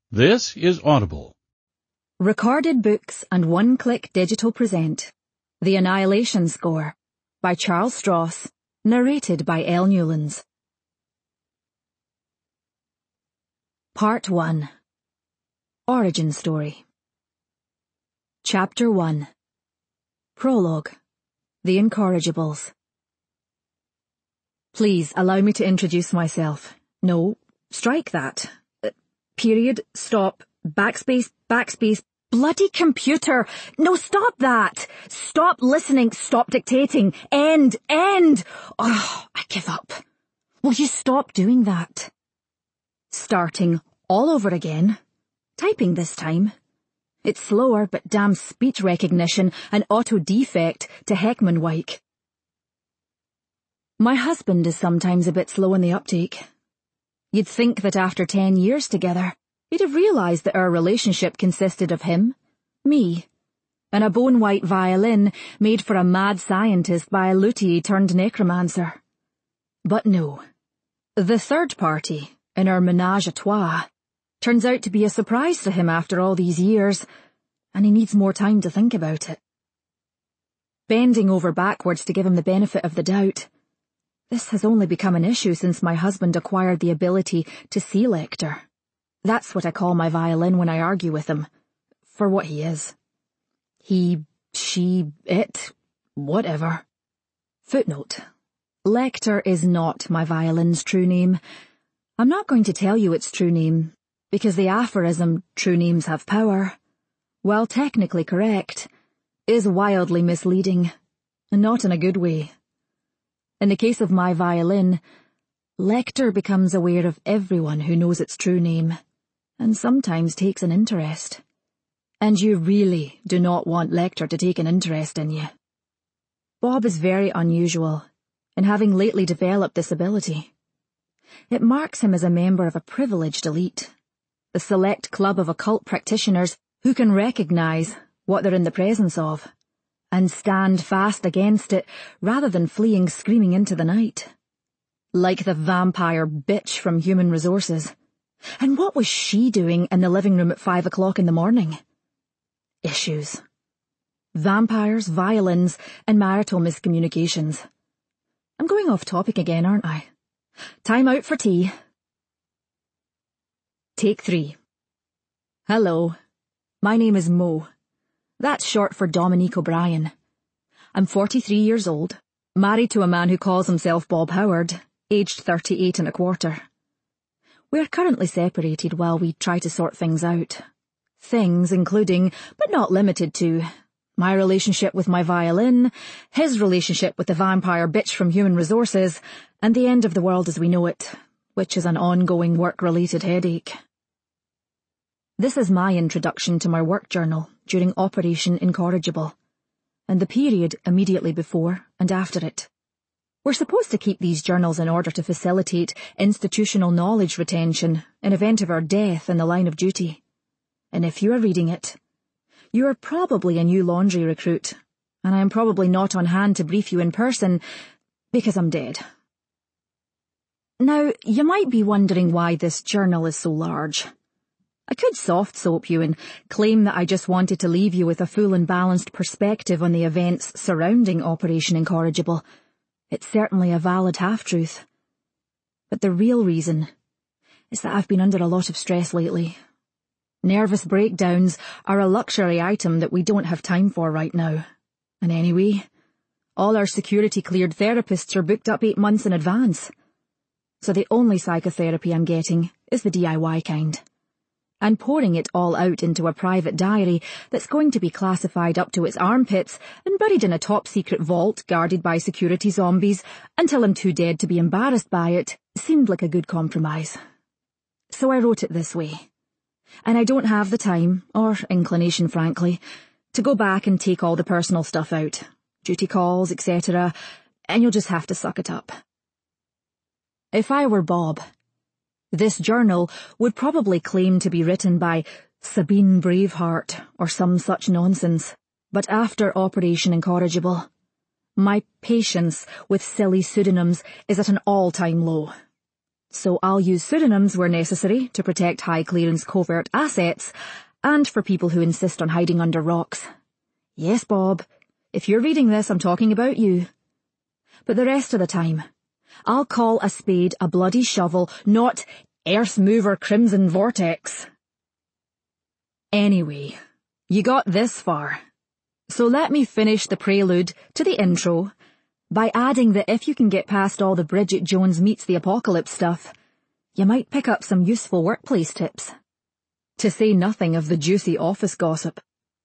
This is Audible. Recorded Books and One-Click Digital present The Annihilation Score by Charles Stross, narrated by Elle Newlands. Part 1. Origin Story. Chapter 1. Prologue. The Incorrigibles. Please allow me to introduce myself. No, strike that. Period, stop, backspace, bloody computer! No, stop that! Stop listening, stop dictating, end! Oh, I give up. Will you stop doing that? Starting all over again. Typing this time. It's slower, but damn speech recognition and auto-defect to Heckman-Wike. My husband is sometimes a bit slow in the uptake. You'd think that after 10 years together, he'd have realised that our relationship consisted of him, me, and a bone-white violin made for a mad scientist by a luthier turned necromancer. But no. The third party, in our ménage à trois, turns out to be a surprise to him after all these years, and he needs more time to think about it. Bending over backwards to give him the benefit of the doubt, this has only become an issue since my husband acquired the ability to see Lecter. That's what I call my violin when I argue with him, for what he is. He, she, it, whatever. Footnote. Lecter is not my violin's true name. I'm not going to tell you its true name, because the aphorism, true names have power, while technically correct, is wildly misleading, and not in a good way. In the case of my violin, Lecter becomes aware of everyone who knows its true name, and sometimes takes an interest. And you really do not want Lecter to take an interest in you. Bob is very unusual in having lately developed this ability. It marks him as a member of a privileged elite, a select club of occult practitioners who can recognise what they're in the presence of, and stand fast against it rather than fleeing screaming into the night. Like the vampire bitch from Human Resources. And what was she doing in the living room at 5 o'clock in the morning? Issues. Vampires, violins, and marital miscommunications. I'm going off topic again, aren't I? Time out for tea. Take 3. Hello. My name is Mo. That's short for Dominique O'Brien. I'm 43 years old, married to a man who calls himself Bob Howard, aged 38 and a quarter. We're currently separated while we try to sort things out. Things including, but not limited to, my relationship with my violin, his relationship with the vampire bitch from Human Resources, and the end of the world as we know it, which is an ongoing work-related headache. This is my introduction to my work journal during Operation Incorrigible, and the period immediately before and after it. We're supposed to keep these journals in order to facilitate institutional knowledge retention in event of our death in the line of duty. And if you are reading it, you are probably a new laundry recruit, and I am probably not on hand to brief you in person because I'm dead. Now, you might be wondering why this journal is so large. I could soft soap you and claim that I just wanted to leave you with a full and balanced perspective on the events surrounding Operation Incorrigible. It's certainly a valid half-truth. But the real reason is that I've been under a lot of stress lately. Nervous breakdowns are a luxury item that we don't have time for right now. And anyway, all our security-cleared therapists are booked up 8 months in advance. So the only psychotherapy I'm getting is the DIY kind. And pouring it all out into a private diary that's going to be classified up to its armpits and buried in a top-secret vault guarded by security zombies until I'm too dead to be embarrassed by it seemed like a good compromise. So I wrote it this way. And I don't have the time, or inclination frankly, to go back and take all the personal stuff out, duty calls, etc., and you'll just have to suck it up. If I were Bob, this journal would probably claim to be written by Sabine Braveheart or some such nonsense, but after Operation Incorrigible, my patience with silly pseudonyms is at an all-time low. So I'll use pseudonyms where necessary to protect high-clearance covert assets and for people who insist on hiding under rocks. Yes, Bob, if you're reading this, I'm talking about you. But the rest of the time, I'll call a spade a bloody shovel, not Earth Mover Crimson Vortex. Anyway, you got this far. So let me finish the prelude to the intro by adding that if you can get past all the Bridget Jones meets the apocalypse stuff, you might pick up some useful workplace tips. To say nothing of the juicy office gossip.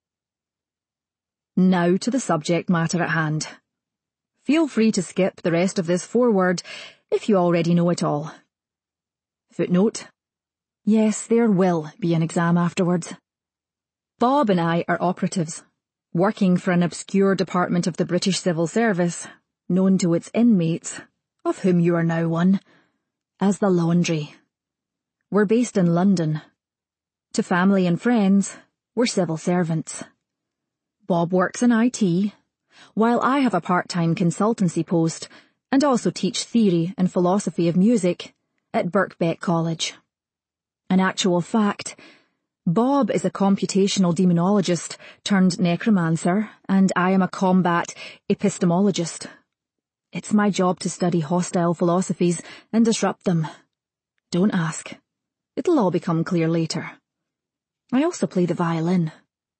Now to the subject matter at hand. Feel free to skip the rest of this foreword if you already know it all. Footnote. Yes, there will be an exam afterwards. Bob and I are operatives, working for an obscure department of the British Civil Service, known to its inmates, of whom you are now one, as the Laundry. We're based in London. To family and friends, we're civil servants. Bob works in IT, while I have a part-time consultancy post and also teach theory and philosophy of music at Birkbeck College. In actual fact, Bob is a computational demonologist turned necromancer, and I am a combat epistemologist. It's my job to study hostile philosophies and disrupt them. Don't ask. It'll all become clear later. I also play the violin.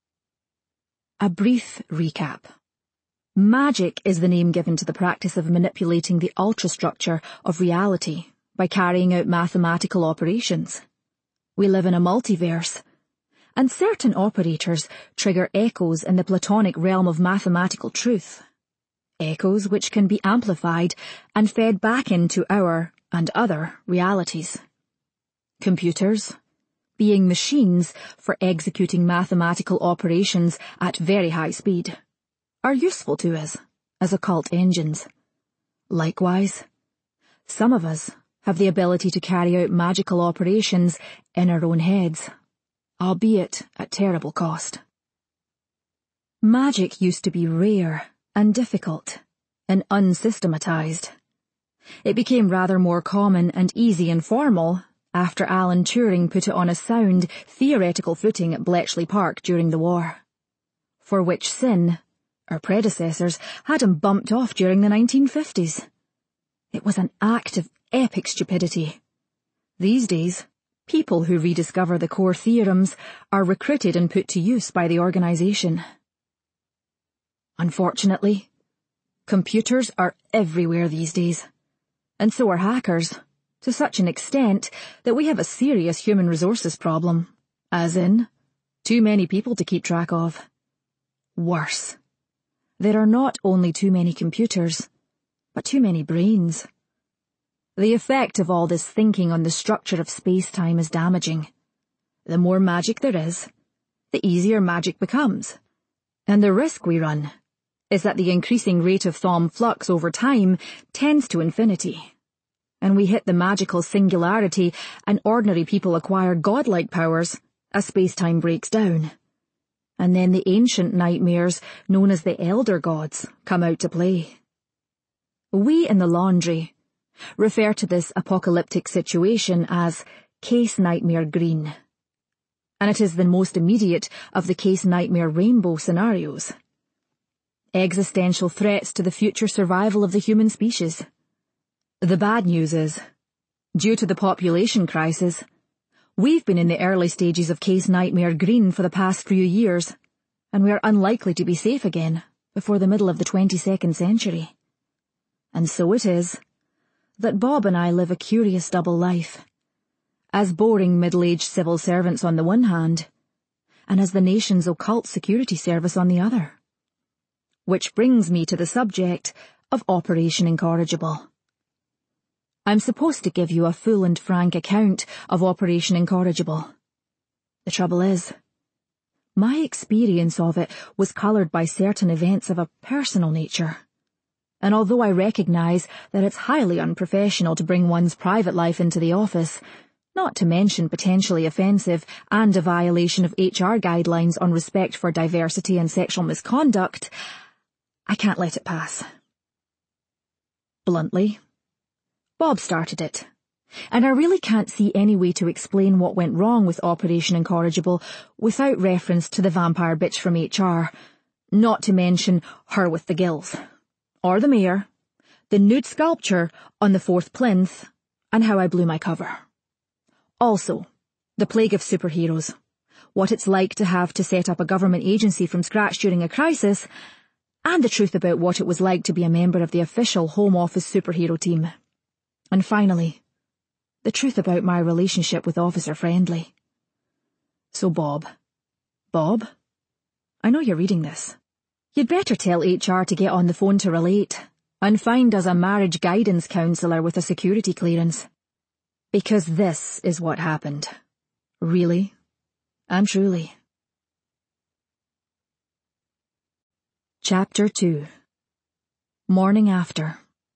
A brief recap. Magic is the name given to the practice of manipulating the ultrastructure of reality by carrying out mathematical operations. We live in a multiverse, and certain operators trigger echoes in the Platonic realm of mathematical truth. Echoes which can be amplified and fed back into our and other realities. Computers, being machines for executing mathematical operations at very high speed, are useful to us as occult engines. Likewise, some of us have the ability to carry out magical operations in our own heads, albeit at terrible cost. Magic used to be rare and difficult and unsystematized. It became rather more common and easy and formal after Alan Turing put it on a sound, theoretical footing at Bletchley Park during the war. For which sin, our predecessors had him bumped off during the 1950s. It was an act of epic stupidity. These days, people who rediscover the core theorems are recruited and put to use by the organisation. Unfortunately, computers are everywhere these days, and so are hackers, to such an extent that we have a serious human resources problem, as in, too many people to keep track of. Worse, there are not only too many computers, but too many brains. The effect of all this thinking on the structure of space-time is damaging. The more magic there is, the easier magic becomes, and the risk we run is that the increasing rate of Thom flux over time tends to infinity, and we hit the magical singularity and ordinary people acquire godlike powers as space-time breaks down. And then the ancient nightmares known as the Elder Gods come out to play. We in the Laundry refer to this apocalyptic situation as Case Nightmare Green, and it is the most immediate of the Case Nightmare Rainbow scenarios. Existential threats to the future survival of the human species. The bad news is, due to the population crisis, we've been in the early stages of Case Nightmare Green for the past few years, and we are unlikely to be safe again before the middle of the 22nd century. And so it is that Bob and I live a curious double life, as boring middle-aged civil servants on the one hand, and as the nation's occult security service on the other. Which brings me to the subject of Operation Incorrigible. I'm supposed to give you a full and frank account of Operation Incorrigible. The trouble is, my experience of it was coloured by certain events of a personal nature. And although I recognise that it's highly unprofessional to bring one's private life into the office, not to mention potentially offensive and a violation of HR guidelines on respect for diversity and sexual misconduct, I can't let it pass. Bluntly, Bob started it, And I really can't see any way to explain what went wrong with Operation Incorrigible without reference to the vampire bitch from HR, not to mention her with the gills, or the mayor, the nude sculpture on the 4th plinth, and how I blew my cover. Also, the plague of superheroes, what it's like to have to set up a government agency from scratch during a crisis, and the truth about what it was like to be a member of the official Home Office superhero team. And finally, the truth about my relationship with Officer Friendly. So Bob, I know you're reading this. You'd better tell HR to get on the phone to relate, and find us a marriage guidance counsellor with a security clearance. Because this is what happened. Really and truly. Chapter 2. Morning after.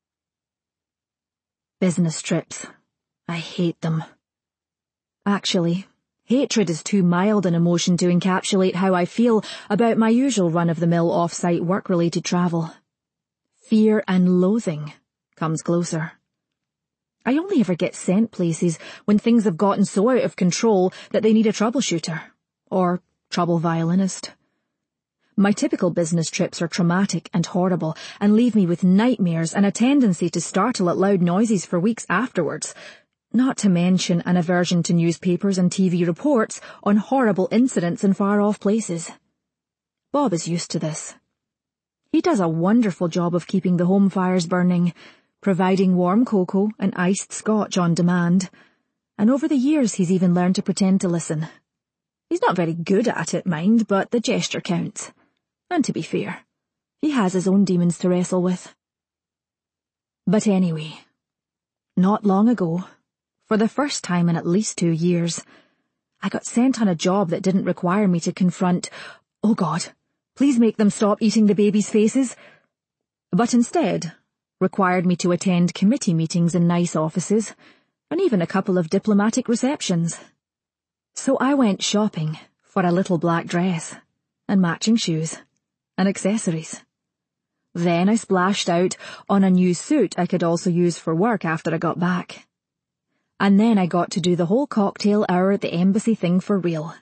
Business trips. I hate them. Actually, hatred is too mild an emotion to encapsulate how I feel about my usual run-of-the-mill off-site work-related travel. Fear and loathing comes closer. I only ever get sent places when things have gotten so out of control that they need a troubleshooter, or trouble violinist. My typical business trips are traumatic and horrible and leave me with nightmares and a tendency to startle at loud noises for weeks afterwards, not to mention an aversion to newspapers and TV reports on horrible incidents in far-off places. Bob is used to this. He does a wonderful job of keeping the home fires burning, providing warm cocoa and iced scotch on demand, and over the years he's even learned to pretend to listen. He's not very good at it, mind, but the gesture counts. And to be fair, he has his own demons to wrestle with. But anyway, not long ago, for the first time in at least 2 years, I got sent on a job that didn't require me to confront, "Oh God, please make them stop eating the babies' faces," but instead required me to attend committee meetings in nice offices, and even a couple of diplomatic receptions. So I went shopping for a little black dress, and matching shoes, and accessories. Then I splashed out on a new suit I could also use for work after I got back. And then I got to do the whole cocktail hour at the embassy thing for real.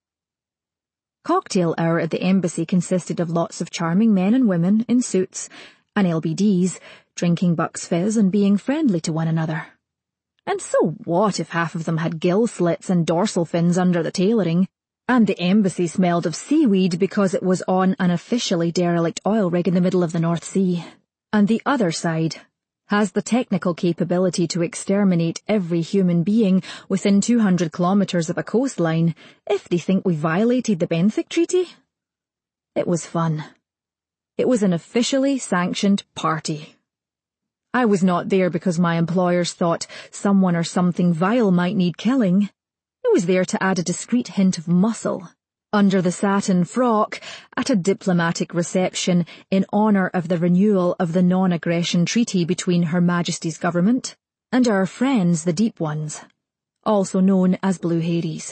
Cocktail hour at the embassy consisted of lots of charming men and women in suits and LBDs, drinking Buck's Fizz and being friendly to one another. And so what if half of them had gill slits and dorsal fins under the tailoring, and the embassy smelled of seaweed because it was on an officially derelict oil rig in the middle of the North Sea, and the other side has the technical capability to exterminate every human being within 200 kilometers of a coastline if they think we violated the Benthic Treaty? It was fun. It was an officially sanctioned party. I was not there because my employers thought someone or something vile might need killing. I was there to add a discreet hint of muscle under the satin frock at a diplomatic reception in honour of the renewal of the non-aggression treaty between Her Majesty's government and our friends the Deep Ones, also known as Blue Hades.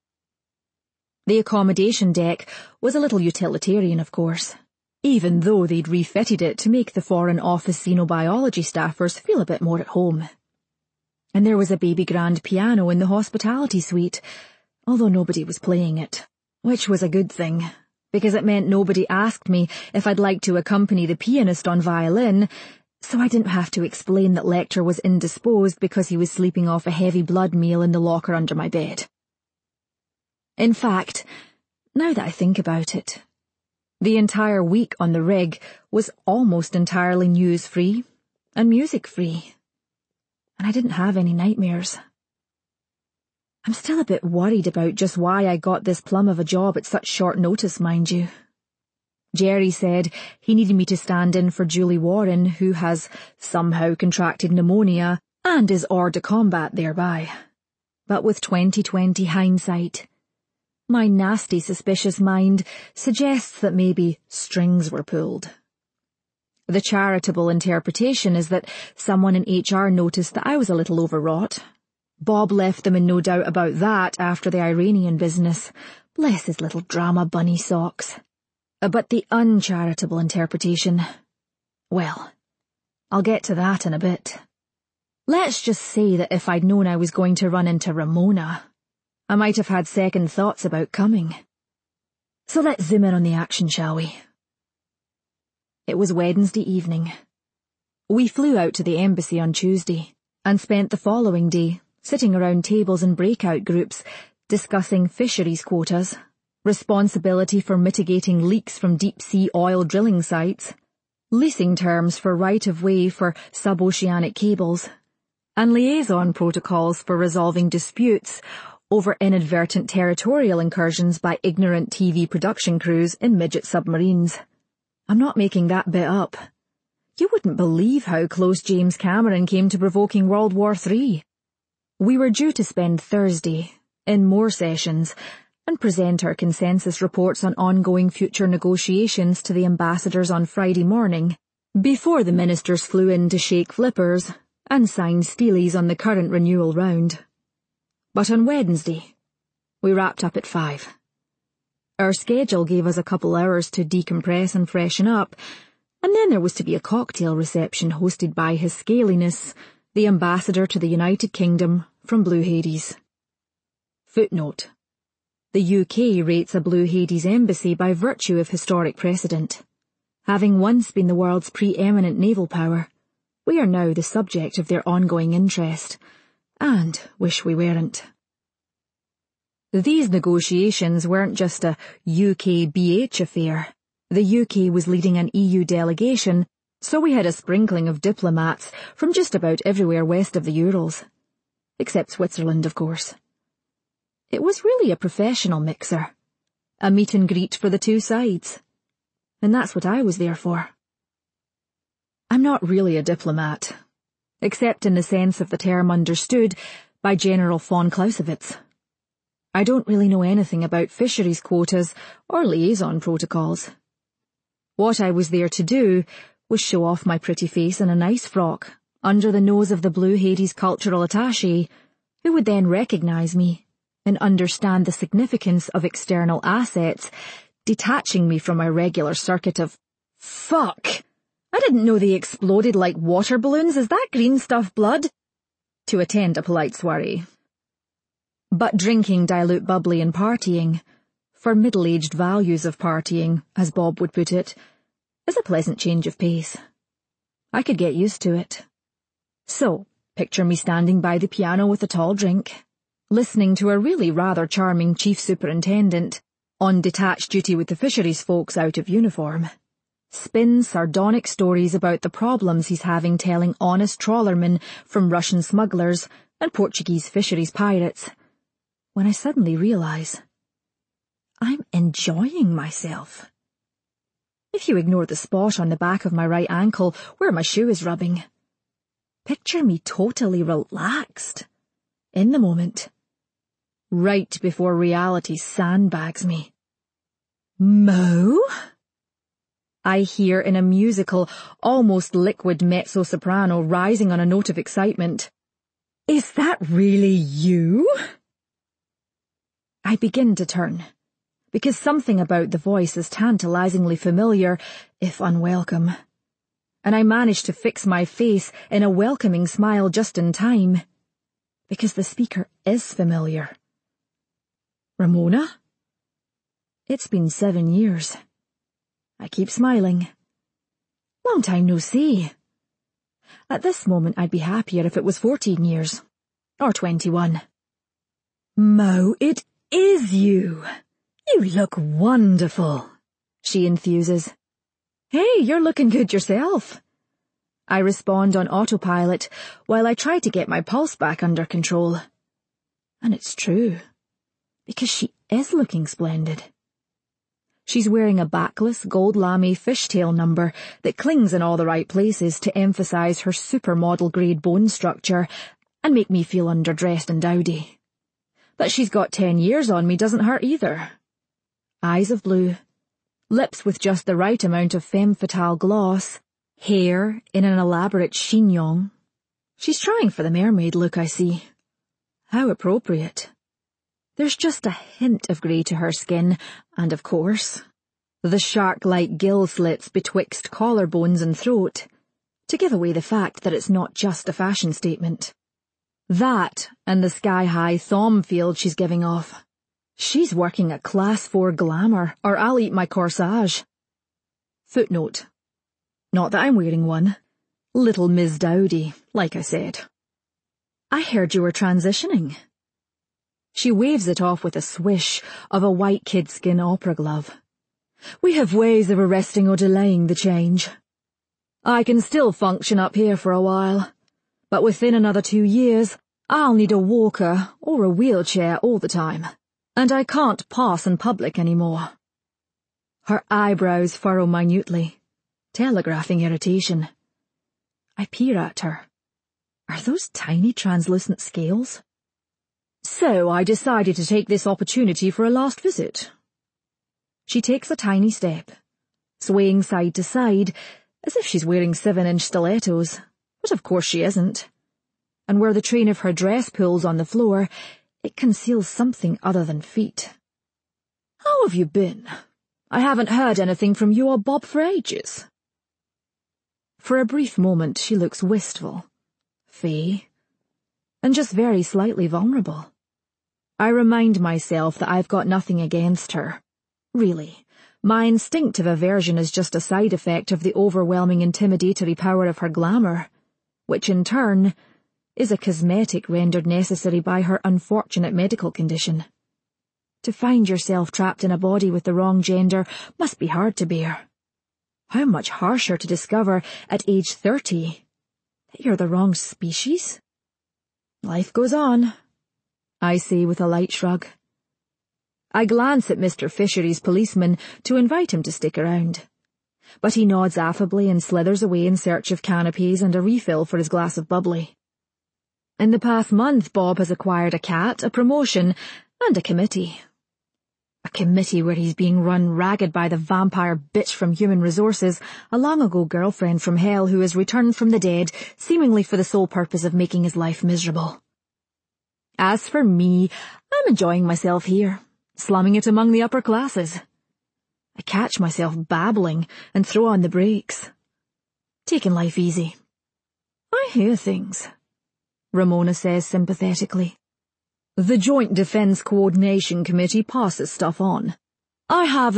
The accommodation deck was a little utilitarian, of course, even though they'd refitted it to make the Foreign Office xenobiology staffers feel a bit more at home. And there was a baby grand piano in the hospitality suite, although nobody was playing it, which was a good thing, because it meant nobody asked me if I'd like to accompany the pianist on violin, so I didn't have to explain that Lecter was indisposed because he was sleeping off a heavy blood meal in the locker under my bed. In fact, now that I think about it, the entire week on the rig was almost entirely news-free and music-free, and I didn't have any nightmares. I'm still a bit worried about just why I got this plum of a job at such short notice, mind you. Jerry said he needed me to stand in for Julie Warren, who has somehow contracted pneumonia and is hors de combat thereby. But with 20/20 hindsight, my nasty suspicious mind suggests that maybe strings were pulled. The charitable interpretation is that someone in HR noticed that I was a little overwrought. Bob left them in no doubt about that after the Iranian business. Bless his little drama bunny socks. But the uncharitable interpretation, well, I'll get to that in a bit. Let's just say that if I'd known I was going to run into Ramona, I might have had second thoughts about coming. So let's zoom in on the action, shall we? It was Wednesday evening. We flew out to the embassy on Tuesday and spent the following day sitting around tables in breakout groups discussing fisheries quotas, responsibility for mitigating leaks from deep-sea oil drilling sites, leasing terms for right-of-way for sub-oceanic cables, and liaison protocols for resolving disputes over inadvertent territorial incursions by ignorant TV production crews in midget submarines. I'm not making that bit up. You wouldn't believe how close James Cameron came to provoking World War III. We were due to spend Thursday in more sessions and present our consensus reports on ongoing future negotiations to the ambassadors on Friday morning, before the ministers flew in to shake flippers and sign steelies on the current renewal round. But on Wednesday, we wrapped up at 5. Our schedule gave us a couple hours to decompress and freshen up, and then there was to be a cocktail reception hosted by His Scaliness, the ambassador to the United Kingdom from Blue Hades. Footnote: the UK rates a Blue Hades embassy by virtue of historic precedent. Having once been the world's preeminent naval power, we are now the subject of their ongoing interest, and wish we weren't. These negotiations weren't just a UK-BH affair. The UK was leading an EU delegation, so we had a sprinkling of diplomats from just about everywhere west of the Urals. Except Switzerland, of course. It was really a professional mixer. A meet and greet for the two sides. And that's what I was there for. I'm not really a diplomat, except in the sense of the term understood by General von Clausewitz. I don't really know anything about fisheries quotas or liaison protocols. What I was there to do was show off my pretty face in a nice frock under the nose of the Blue Hades cultural attaché, who would then recognise me and understand the significance of external assets, detaching me from my regular circuit of, "Fuck! I didn't know they exploded like water balloons, is that green stuff blood?" to attend a polite soiree. But drinking dilute bubbly and partying, for middle-aged values of partying, as Bob would put it, is a pleasant change of pace. I could get used to it. So, picture me standing by the piano with a tall drink, listening to a really rather charming chief superintendent, on detached duty with the fisheries folks out of uniform, spin sardonic stories about the problems he's having telling honest trawlermen from Russian smugglers and Portuguese fisheries pirates, when I suddenly realise I'm enjoying myself. If you ignore the spot on the back of my right ankle where my shoe is rubbing, picture me totally relaxed, in the moment, right before reality sandbags me. "Mo?" I hear in a musical, almost liquid mezzo-soprano rising on a note of excitement. "Is that really you?" I begin to turn, because something about the voice is tantalizingly familiar, if unwelcome, and I manage to fix my face in a welcoming smile just in time, because the speaker is familiar. "Ramona?" It's been 7 years. I keep smiling. Long time no see. At this moment I'd be happier if it was 14 years. Or 21. "Mo, it is you. You look wonderful," she enthuses. "Hey, you're looking good yourself." I respond on autopilot while I try to get my pulse back under control. And it's true, because she is looking splendid. She's wearing a backless gold lame fishtail number that clings in all the right places to emphasise her supermodel-grade bone structure and make me feel underdressed and dowdy. That she's got 10 years on me doesn't hurt either. Eyes of blue, lips with just the right amount of femme fatale gloss, hair in an elaborate chignon. She's trying for the mermaid look, I see. How appropriate. There's just a hint of grey to her skin, and of course, the shark-like gill slits betwixt collarbones and throat, to give away the fact that it's not just a fashion statement. That and the sky-high thom field she's giving off. She's working at Class 4 glamour, or I'll eat my corsage. Footnote. Not that I'm wearing one. Little Ms. Dowdy, like I said. I heard you were transitioning. She waves it off with a swish of a white kidskin opera glove. We have ways of arresting or delaying the change. I can still function up here for a while, but within another 2 years, I'll need a walker or a wheelchair all the time, and I can't pass in public anymore. Her eyebrows furrow minutely, telegraphing irritation. I peer at her. Are those tiny translucent scales? So I decided to take this opportunity for a last visit. She takes a tiny step, swaying side to side, as if she's wearing 7-inch stilettos, but of course she isn't. And where the train of her dress pulls on the floor, it conceals something other than feet. How have you been? I haven't heard anything from you or Bob for ages. For a brief moment she looks wistful, fey, and just very slightly vulnerable. I remind myself that I've got nothing against her. Really, my instinctive aversion is just a side effect of the overwhelming intimidatory power of her glamour, which in turn is a cosmetic rendered necessary by her unfortunate medical condition. To find yourself trapped in a body with the wrong gender must be hard to bear. How much harsher to discover at age 30 that you're the wrong species? Life goes on, I say with a light shrug. I glance at Mr. Fishery's policeman to invite him to stick around, but he nods affably and slithers away in search of canapes and a refill for his glass of bubbly. In the past month, Bob has acquired a cat, a promotion, and a committee. A committee where he's being run ragged by the vampire bitch from Human Resources, a long-ago girlfriend from hell who has returned from the dead, seemingly for the sole purpose of making his life miserable. As for me, I'm enjoying myself here, slumming it among the upper classes. I catch myself babbling and throw on the brakes. Taking life easy. I hear things, Ramona says sympathetically. The Joint Defense Coordination Committee passes stuff on. I have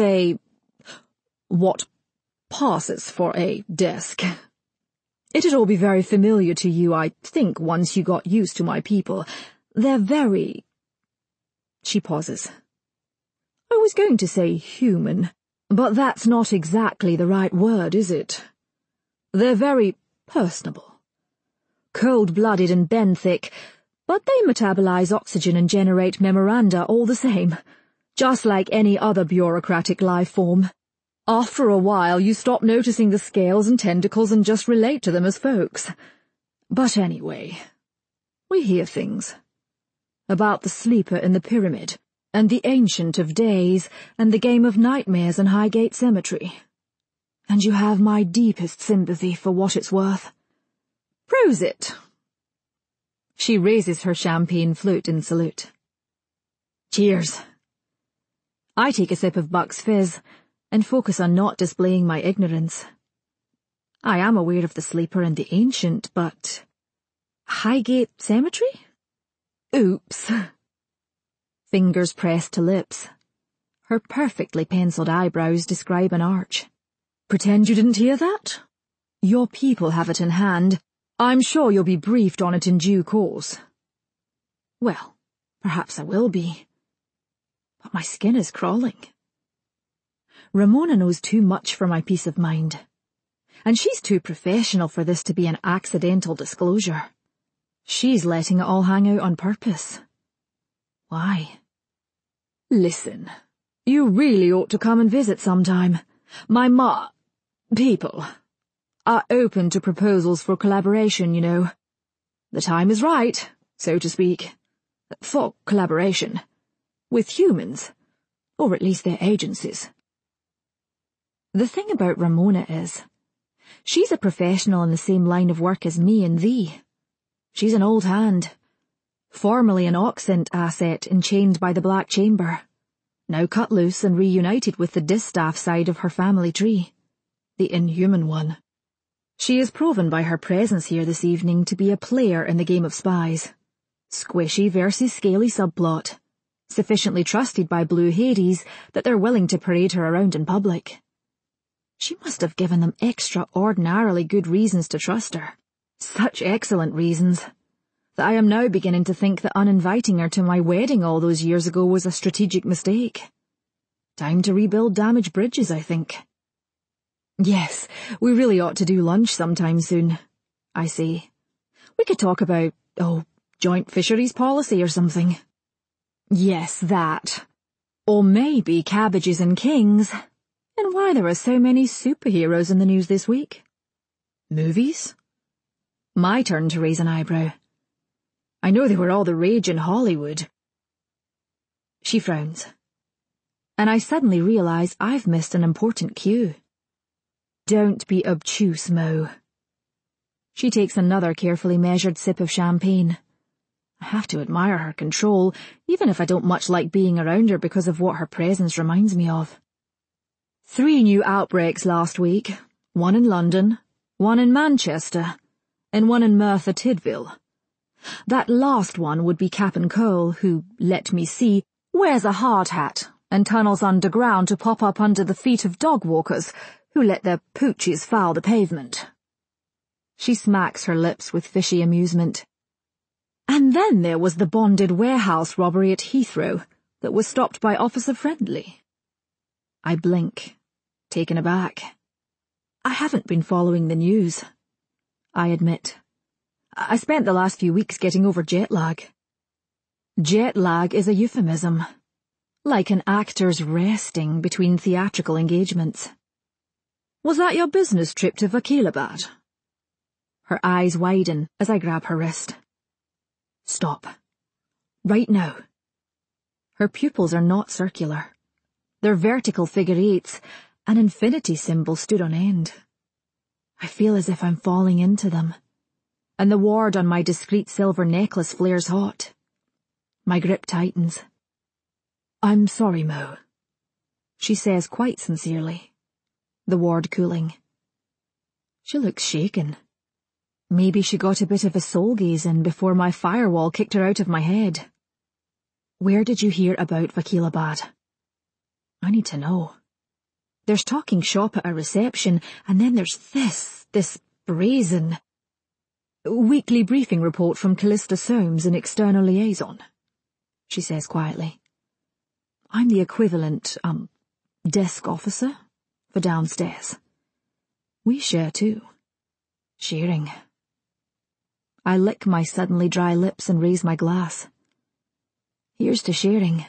what passes for a desk. It'd all be very familiar to you, I think, once you got used to my people. They're very... She pauses. I was going to say human, but that's not exactly the right word, is it? They're very personable. Cold-blooded and benthic, but they metabolize oxygen and generate memoranda all the same, just like any other bureaucratic life form. After a while, you stop noticing the scales and tentacles and just relate to them as folks. But anyway, we hear things. About the sleeper in the pyramid, and the Ancient of Days, and the game of nightmares in Highgate Cemetery. And you have my deepest sympathy for what it's worth. Prosit. She raises her champagne flute in salute. Cheers. I take a sip of Buck's Fizz and focus on not displaying my ignorance. I am aware of the sleeper and the Ancient, but... Highgate Cemetery? Oops. Fingers pressed to lips. Her perfectly penciled eyebrows describe an arch. Pretend you didn't hear that? Your people have it in hand. I'm sure you'll be briefed on it in due course. Well, perhaps I will be. But my skin is crawling. Ramona knows too much for my peace of mind. And she's too professional for this to be an accidental disclosure. She's letting it all hang out on purpose. Why? Listen, you really ought to come and visit sometime. My people are open to proposals for collaboration, you know. The time is right, so to speak, for collaboration. With humans, or at least their agencies. The thing about Ramona is, she's a professional in the same line of work as me and thee. She's an old hand, formerly an Oxent asset enchained by the Black Chamber, now cut loose and reunited with the distaff side of her family tree, the inhuman one. She is proven by her presence here this evening to be a player in the game of spies. Squishy versus scaly subplot. Sufficiently trusted by Blue Hades that they're willing to parade her around in public. She must have given them extraordinarily good reasons to trust her. Such excellent reasons that I am now beginning to think that uninviting her to my wedding all those years ago was a strategic mistake. Time to rebuild damaged bridges, I think. Yes, we really ought to do lunch sometime soon, I say. We could talk about, joint fisheries policy or something. Yes, that. Or maybe cabbages and kings, and why there are so many superheroes in the news this week. Movies? My turn to raise an eyebrow. I know they were all the rage in Hollywood. She frowns, and I suddenly realize I've missed an important cue. Don't be obtuse, Mo. She takes another carefully measured sip of champagne. I have to admire her control, even if I don't much like being around her because of what her presence reminds me of. 3 new outbreaks last week, 1 in London, 1 in Manchester, and 1 in Merthyr Tydfil. That last one would be Cap'n Cole, who, let me see, wears a hard hat and tunnels underground to pop up under the feet of dog walkers who let their pooches foul the pavement. She smacks her lips with fishy amusement. And then there was the bonded warehouse robbery at Heathrow that was stopped by Officer Friendly. I blink, taken aback. I haven't been following the news, I admit. I spent the last few weeks getting over jet lag. Jet lag is a euphemism, like an actor's resting between theatrical engagements. Was that your business trip to Vakilabad? Her eyes widen as I grab her wrist. Stop. Right now. Her pupils are not circular. They're vertical figure eights, an infinity symbol stood on end. I feel as if I'm falling into them, and the ward on my discreet silver necklace flares hot. My grip tightens. I'm sorry, Mo, she says quite sincerely, the ward cooling. She looks shaken. Maybe she got a bit of a soul gaze in before my firewall kicked her out of my head. Where did you hear about Vakilabad? I need to know. There's talking shop at a reception, and then there's this brazen... Weekly briefing report from Callista Soames in External Liaison, she says quietly. I'm the equivalent, desk officer for downstairs. We share too. Sharing. I lick my suddenly dry lips and raise my glass. Here's to sharing.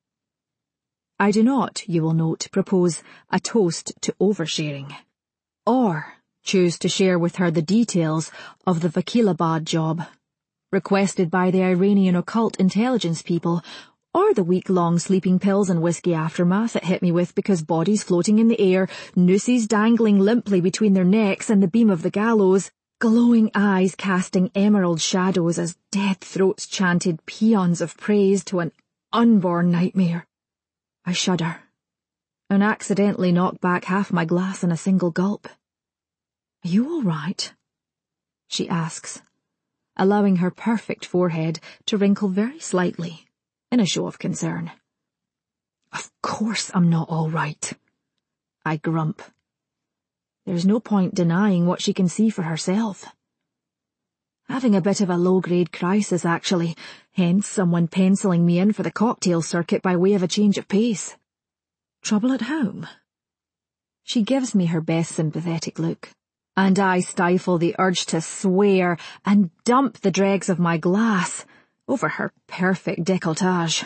I do not, you will note, propose a toast to oversharing, or choose to share with her the details of the Vakilabad job, requested by the Iranian occult intelligence people, or the week-long sleeping pills and whiskey aftermath it hit me with because bodies floating in the air, nooses dangling limply between their necks and the beam of the gallows, glowing eyes casting emerald shadows as dead throats chanted paeans of praise to an unborn nightmare. I shudder, and accidentally knock back half my glass in a single gulp. Are you all right? She asks, allowing her perfect forehead to wrinkle very slightly, in a show of concern. Of course I'm not all right, I grump. There's no point denying what she can see for herself. Having a bit of a low-grade crisis, actually, hence someone penciling me in for the cocktail circuit by way of a change of pace. Trouble at home? She gives me her best sympathetic look, and I stifle the urge to swear and dump the dregs of my glass over her perfect décolletage.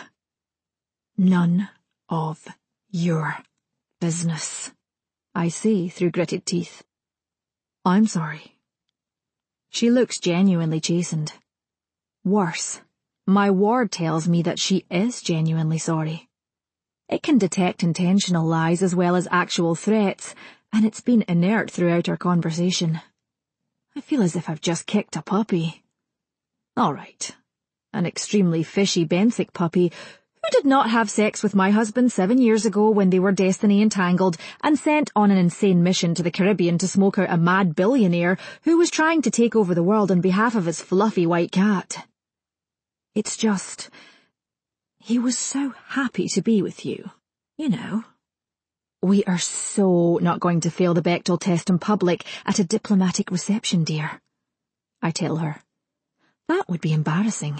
None of your business, I say through gritted teeth. I'm sorry. She looks genuinely chastened. Worse, my ward tells me that she is genuinely sorry. It can detect intentional lies as well as actual threats, and it's been inert throughout our conversation. I feel as if I've just kicked a puppy. All right, an extremely fishy benthic puppy who did not have sex with my husband 7 years ago when they were destiny entangled and sent on an insane mission to the Caribbean to smoke out a mad billionaire who was trying to take over the world on behalf of his fluffy white cat. It's just, he was so happy to be with you, you know. We are so not going to fail the Bechdel test in public at a diplomatic reception, dear, I tell her. That would be embarrassing.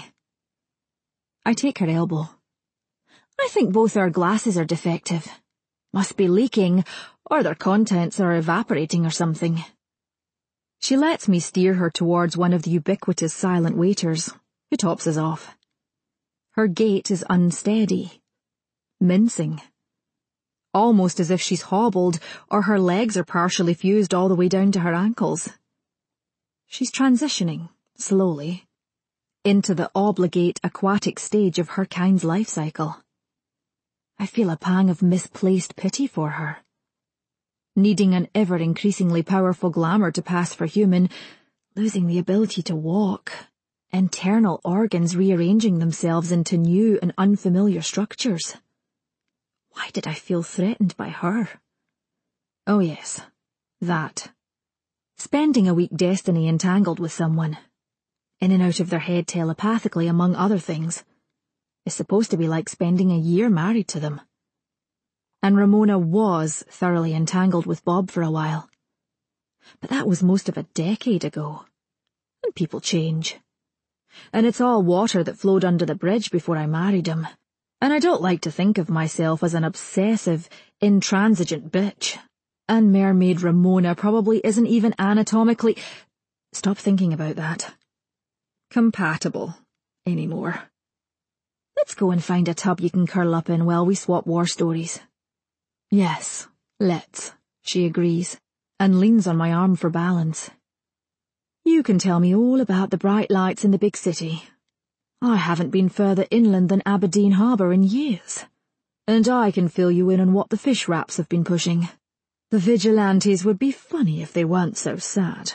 I take her elbow. I think both our glasses are defective. Must be leaking, or their contents are evaporating or something. She lets me steer her towards one of the ubiquitous silent waiters, who tops us off. Her gait is unsteady, mincing. Almost as if she's hobbled, or her legs are partially fused all the way down to her ankles. She's transitioning, slowly, into the obligate aquatic stage of her kind's life cycle. I feel a pang of misplaced pity for her. Needing an ever-increasingly powerful glamour to pass for human, losing the ability to walk, internal organs rearranging themselves into new and unfamiliar structures. Why did I feel threatened by her? Oh yes, that. Spending a week destiny entangled with someone, in and out of their head telepathically among other things, is supposed to be like spending a year married to them. And Ramona was thoroughly entangled with Bob for a while. But that was most of a decade ago. And people change. And it's all water that flowed under the bridge before I married him. And I don't like to think of myself as an obsessive, intransigent bitch. And Mermaid Ramona probably isn't even anatomically— stop thinking about that. Compatible anymore. Let's go and find a tub you can curl up in while we swap war stories. Yes, let's, she agrees, and leans on my arm for balance. You can tell me all about the bright lights in the big city. I haven't been further inland than Aberdeen Harbour in years, and I can fill you in on what the fish wraps have been pushing. The vigilantes would be funny if they weren't so sad.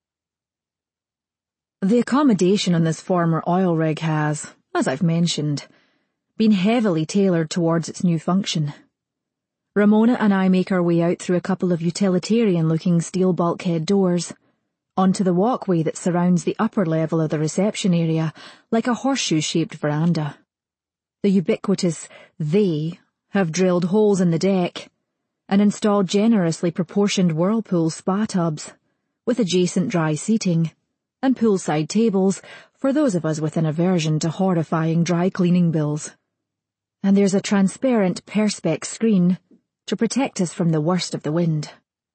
The accommodation on this former oil rig has, as I've mentioned, been heavily tailored towards its new function. Ramona and I make our way out through a couple of utilitarian-looking steel bulkhead doors, onto the walkway that surrounds the upper level of the reception area like a horseshoe-shaped veranda. The ubiquitous they have drilled holes in the deck and installed generously proportioned whirlpool spa tubs, with adjacent dry seating, and poolside tables for those of us with an aversion to horrifying dry cleaning bills. And there's a transparent perspex screen to protect us from the worst of the wind.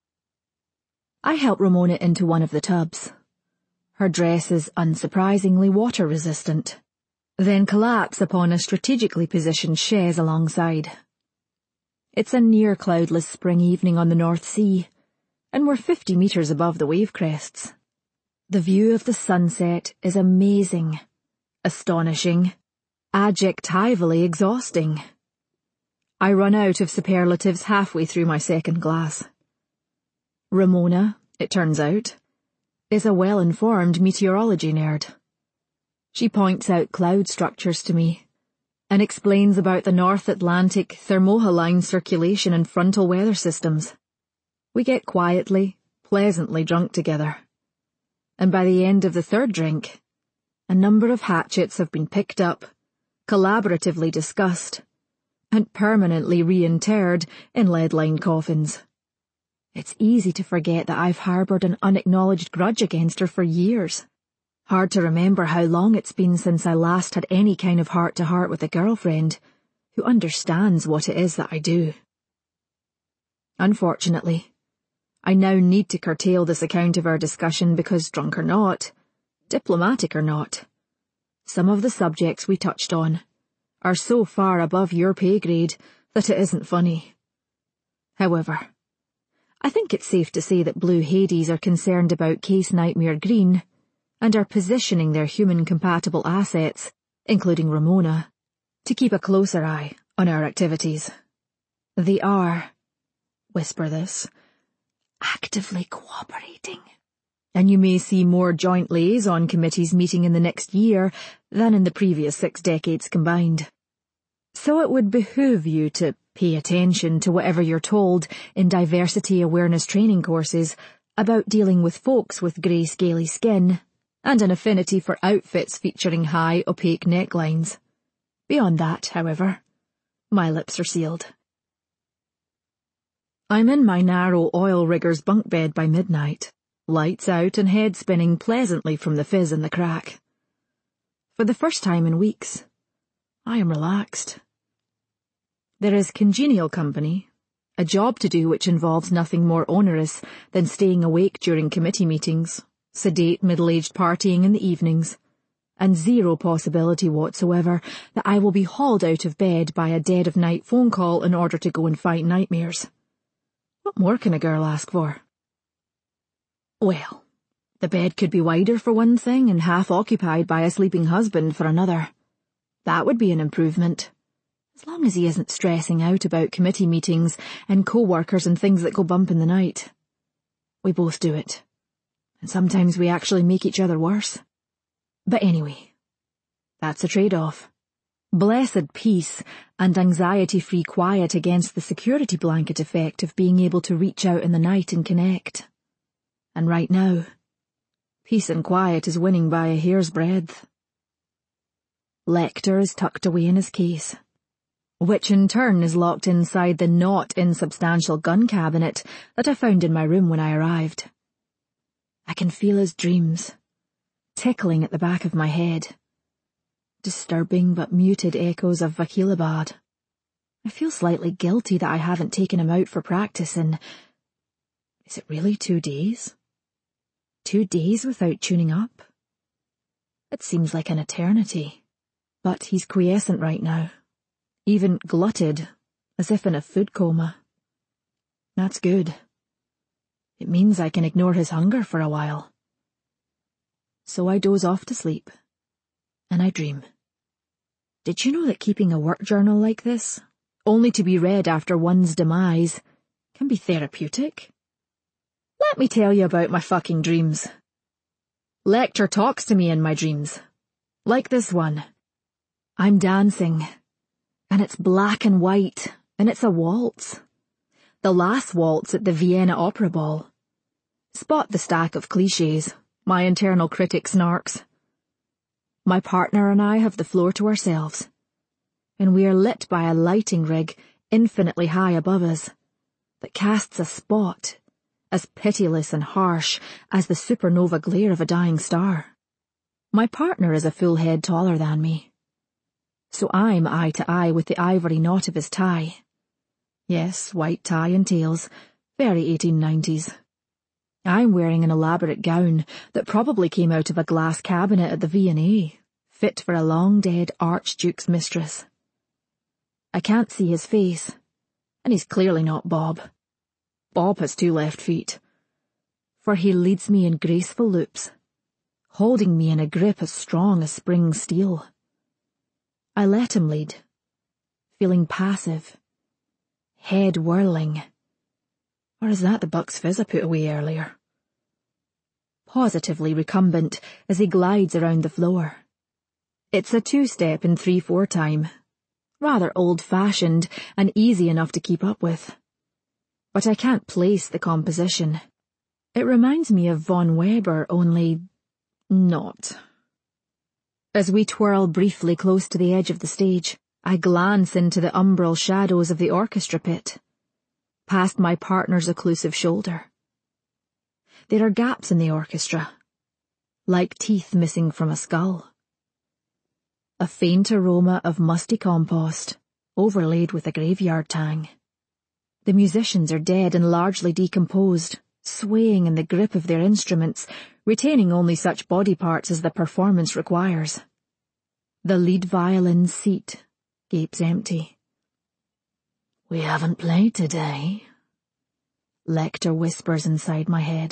I help Ramona into one of the tubs. Her dress is unsurprisingly water-resistant, then collapse upon a strategically positioned chaise alongside. It's a near-cloudless spring evening on the North Sea, and we're 50 metres above the wave crests. The view of the sunset is amazing, astonishing, adjectivally exhausting. I run out of superlatives halfway through my second glass. Ramona, it turns out, is a well-informed meteorology nerd. She points out cloud structures to me, and explains about the North Atlantic thermohaline circulation and frontal weather systems. We get quietly, pleasantly drunk together. And by the end of the third drink, a number of hatchets have been picked up, collaboratively discussed, and permanently reinterred in lead-lined coffins. It's easy to forget that I've harboured an unacknowledged grudge against her for years. Hard to remember how long it's been since I last had any kind of heart-to-heart with a girlfriend who understands what it is that I do. Unfortunately, I now need to curtail this account of our discussion because, drunk or not, diplomatic or not, some of the subjects we touched on are so far above your pay grade that it isn't funny. However, I think it's safe to say that Blue Hades are concerned about Case Nightmare Green and are positioning their human-compatible assets, including Ramona, to keep a closer eye on our activities. They are, whisper this, actively cooperating, and you may see more joint liaison committees meeting in the next year than in the previous 6 decades combined. So it would behoove you to pay attention to whatever you're told in diversity awareness training courses about dealing with folks with grey scaly skin and an affinity for outfits featuring high opaque necklines. Beyond that, however, my lips are sealed. I'm in my narrow oil rigger's bunk bed by midnight, lights out and head spinning pleasantly from the fizz in the crack. For the first time in weeks, I am relaxed. There is congenial company, a job to do which involves nothing more onerous than staying awake during committee meetings, sedate middle-aged partying in the evenings, and zero possibility whatsoever that I will be hauled out of bed by a dead-of-night phone call in order to go and fight nightmares. What more can a girl ask for? Well, the bed could be wider for one thing and half occupied by a sleeping husband for another. That would be an improvement. As long as he isn't stressing out about committee meetings and co-workers and things that go bump in the night. We both do it. And sometimes we actually make each other worse. But anyway, that's a trade-off. Blessed peace and anxiety-free quiet against the security blanket effect of being able to reach out in the night and connect. And right now, peace and quiet is winning by a hair's breadth. Lecter is tucked away in his case, which in turn is locked inside the not insubstantial gun cabinet that I found in my room when I arrived. I can feel his dreams, tickling at the back of my head. Disturbing but muted echoes of Vakilabad. I feel slightly guilty that I haven't taken him out for practice in... Is it really 2 days? 2 days without tuning up? It seems like an eternity. But he's quiescent right now. Even glutted, as if in a food coma. That's good. It means I can ignore his hunger for a while. So I doze off to sleep. And I dream. Did you know that keeping a work journal like this, only to be read after one's demise, can be therapeutic? Let me tell you about my fucking dreams. Lecter talks to me in my dreams. Like this one. I'm dancing. And it's black and white, and it's a waltz. The last waltz at the Vienna Opera Ball. Spot the stack of clichés, my internal critic snarks. My partner and I have the floor to ourselves, and we are lit by a lighting rig infinitely high above us, that casts a spot as pitiless and harsh as the supernova glare of a dying star. My partner is a full head taller than me, so I'm eye to eye with the ivory knot of his tie. Yes, white tie and tails, very 1890s. I'm wearing an elaborate gown that probably came out of a glass cabinet at the V&A, fit for a long-dead Archduke's mistress. I can't see his face, and he's clearly not Bob. Bob has 2 left feet, for he leads me in graceful loops, holding me in a grip as strong as spring steel. I let him lead, feeling passive, head whirling. Or is that the Bucks Fizz I put away earlier? Positively recumbent as he glides around the floor. It's a 2-step in 3/4 time, rather old-fashioned and easy enough to keep up with. But I can't place the composition. It reminds me of Von Weber, only not. As we twirl briefly close to the edge of the stage, I glance into the umbral shadows of the orchestra pit, past my partner's occlusive shoulder. There are gaps in the orchestra, like teeth missing from a skull. A faint aroma of musty compost, overlaid with a graveyard tang. The musicians are dead and largely decomposed, swaying in the grip of their instruments, retaining only such body parts as the performance requires. The lead violin's seat gapes empty. "We haven't played today," Lecter whispers inside my head.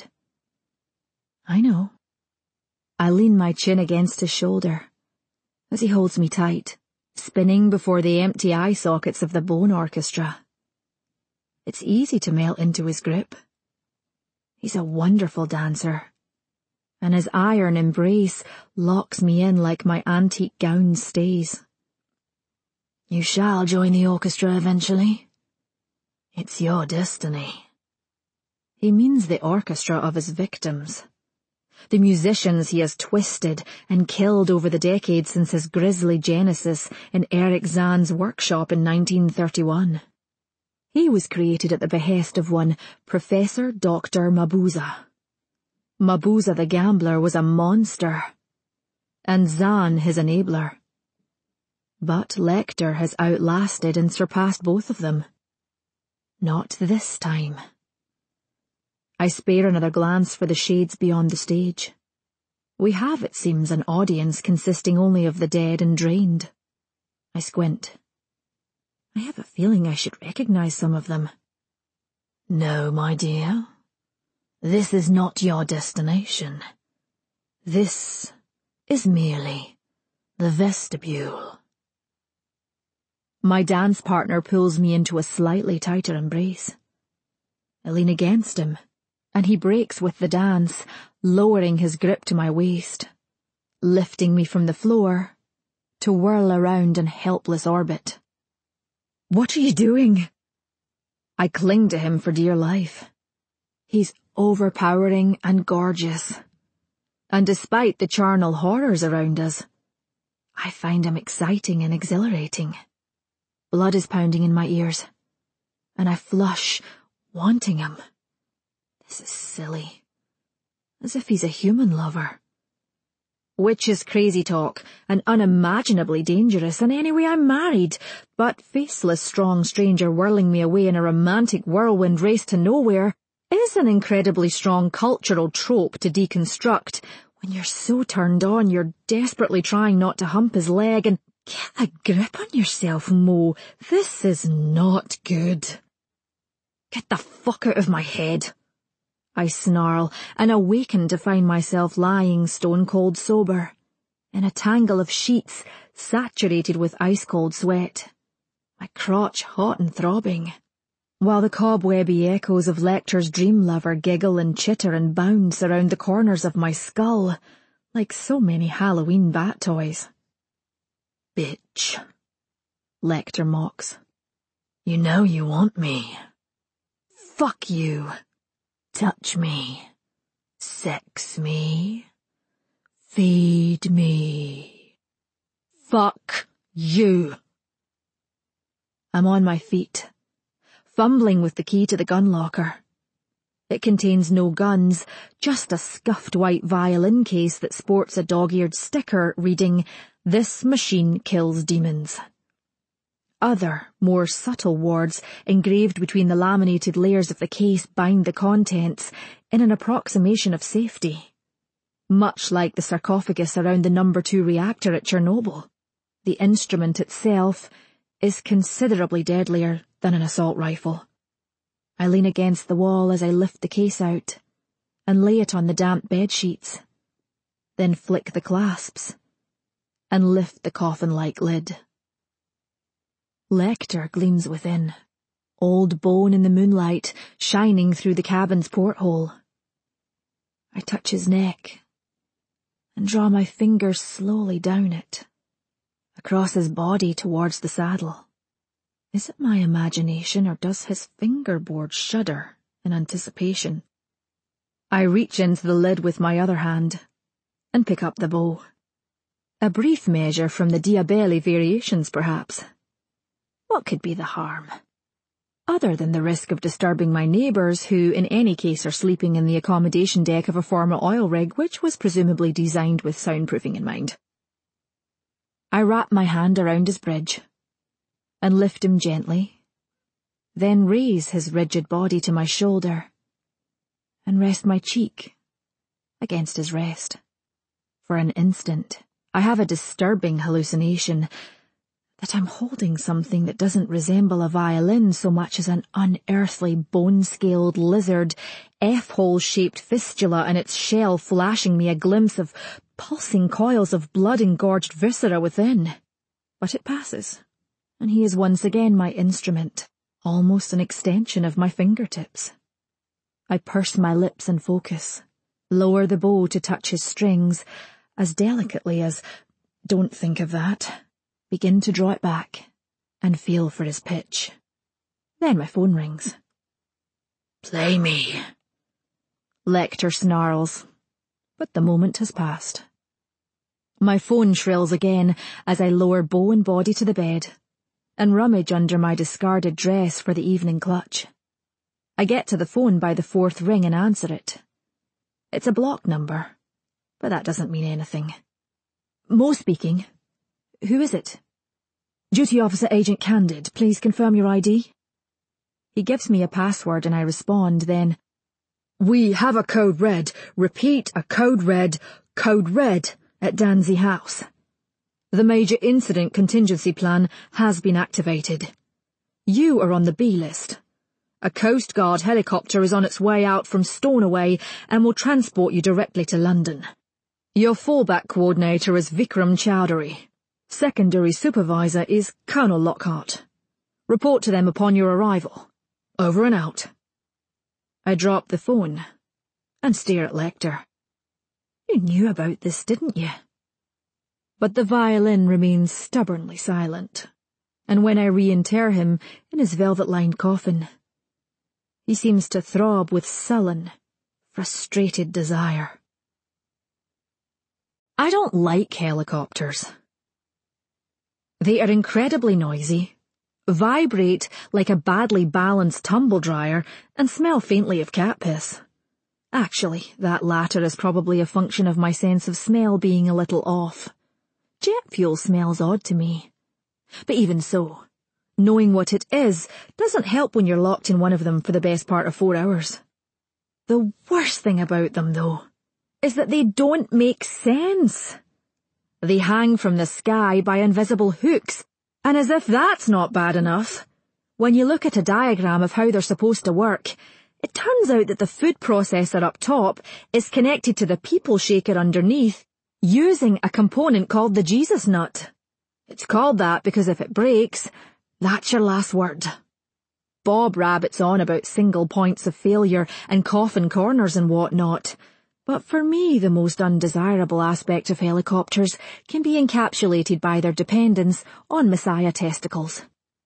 I know. I lean my chin against his shoulder, as he holds me tight, spinning before the empty eye sockets of the bone orchestra. It's easy to melt into his grip. He's a wonderful dancer, and his iron embrace locks me in like my antique gown stays. You shall join the orchestra eventually. It's your destiny. He means the orchestra of his victims. The musicians he has twisted and killed over the decades since his grisly genesis in Eric Zahn's workshop in 1931. He was created at the behest of one Professor Dr. Mabuse. Mabuse the gambler was a monster, and Zahn his enabler. But Lecter has outlasted and surpassed both of them. Not this time. I spare another glance for the shades beyond the stage. We have, it seems, an audience consisting only of the dead and drained. I squint. I have a feeling I should recognize some of them. No, my dear. This is not your destination. This is merely the vestibule. My dance partner pulls me into a slightly tighter embrace. I lean against him, and he breaks with the dance, lowering his grip to my waist, lifting me from the floor to whirl around in helpless orbit. What are you doing? I cling to him for dear life. He's overpowering and gorgeous, and despite the charnel horrors around us, I find him exciting and exhilarating. Blood is pounding in my ears, and I flush, wanting him. This is silly. As if he's a human lover. Which is crazy talk, and unimaginably dangerous, and anyway I'm married, but faceless strong stranger whirling me away in a romantic whirlwind race to nowhere is an incredibly strong cultural trope to deconstruct when you're so turned on you're desperately trying not to hump his leg and get a grip on yourself, Mo. This is not good. Get the fuck out of my head. I snarl, and awaken to find myself lying stone-cold sober, in a tangle of sheets saturated with ice-cold sweat, my crotch hot and throbbing, while the cobwebby echoes of Lecter's dream lover giggle and chitter and bounce around the corners of my skull, like so many Halloween bat toys. Bitch, Lecter mocks. You know you want me. Fuck you. Touch me, sex me, feed me. Fuck you. I'm on my feet, fumbling with the key to the gun locker. It contains no guns, just a scuffed white violin case that sports a dog-eared sticker reading, "This machine kills demons." Other, more subtle words engraved between the laminated layers of the case bind the contents in an approximation of safety. Much like the sarcophagus around the No. 2 reactor at Chernobyl, the instrument itself is considerably deadlier than an assault rifle. I lean against the wall as I lift the case out and lay it on the damp bed sheets, then flick the clasps and lift the coffin-like lid. Lecter gleams within, old bone in the moonlight, shining through the cabin's porthole. I touch his neck and draw my fingers slowly down it, across his body towards the saddle. Is it my imagination, or does his fingerboard shudder in anticipation? I reach into the lid with my other hand and pick up the bow. A brief measure from the Diabelli variations, perhaps. What could be the harm? Other than the risk of disturbing my neighbours, who in any case are sleeping in the accommodation deck of a former oil rig which was presumably designed with soundproofing in mind. I wrap my hand around his bridge and lift him gently, then raise his rigid body to my shoulder and rest my cheek against his rest. For an instant, I have a disturbing hallucination that I'm holding something that doesn't resemble a violin so much as an unearthly bone-scaled lizard, F-hole-shaped fistula in its shell flashing me a glimpse of pulsing coils of blood-engorged viscera within. But it passes, and he is once again my instrument, almost an extension of my fingertips. I purse my lips and focus, lower the bow to touch his strings, as delicately as, don't think of that, begin to draw it back, and feel for his pitch. Then my phone rings. "Play me," Lecter snarls, but the moment has passed. My phone shrills again as I lower bow and body to the bed and rummage under my discarded dress for the evening clutch. I get to the phone by the fourth ring and answer it. It's a block number, but that doesn't mean anything. Mo speaking. Who is it? Duty Officer Agent Candid, please confirm your ID. He gives me a password and I respond, then, "We have a code red, repeat a code red at Danzy House. The major incident contingency plan has been activated. You are on the B list. A Coast Guard helicopter is on its way out from Stornoway and will transport you directly to London. Your fallback coordinator is Vikram Chowdhury. Secondary supervisor is Colonel Lockhart. Report to them upon your arrival. Over and out." I drop the phone and stare at Lecter. You knew about this, didn't you? But the violin remains stubbornly silent, and when I reinter him in his velvet-lined coffin, he seems to throb with sullen, frustrated desire. I don't like helicopters. They are incredibly noisy, vibrate like a badly balanced tumble dryer, and smell faintly of cat piss. Actually, that latter is probably a function of my sense of smell being a little off. Jet fuel smells odd to me. But even so, knowing what it is doesn't help when you're locked in one of them for the best part of 4 hours. The worst thing about them, though, is that they don't make sense. They hang from the sky by invisible hooks, and as if that's not bad enough, when you look at a diagram of how they're supposed to work, it turns out that the food processor up top is connected to the people shaker underneath using a component called the Jesus nut. It's called that because if it breaks, that's your last word. Bob rabbits on about single points of failure and coffin corners and whatnot, but for me the most undesirable aspect of helicopters can be encapsulated by their dependence on Messiah testicles.